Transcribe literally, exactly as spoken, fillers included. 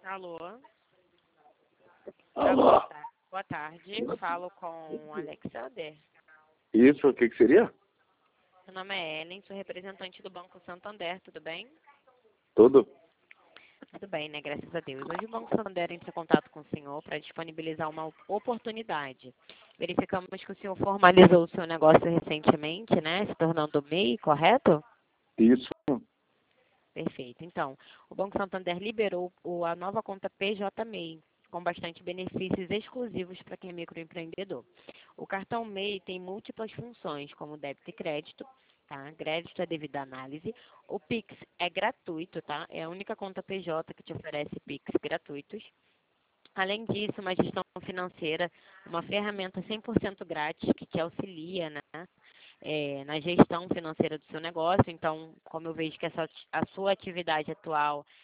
Alô, Ah, Alô? boa ta- boa tarde. Falo com o Alexander. Isso, o que que seria? Meu nome é Ellen, sou representante do Banco Santander, tudo bem? Tudo? Tudo bem, né? Graças a Deus. Hoje o Banco Santander entra em contato com o senhor para disponibilizar uma oportunidade. Verificamos que o senhor formalizou o seu negócio recentemente, né? Se tornando M E I, correto? Isso. Perfeito. Então, o Banco Santander liberou o- a nova conta P J M E I, com bastante benefícios exclusivos para quem é microempreendedor. O cartão M E I tem múltiplas funções, como débito e crédito, tá? Crédito é devido à análise. O Pix é gratuito, tá? É a única conta P J que te oferece Pix gratuitos. Além disso, uma gestão financeira, uma ferramenta cem por cento grátis que te auxilia, né, é, na gestão financeira do seu negócio. Então, como eu vejo que essa, a sua atividade atual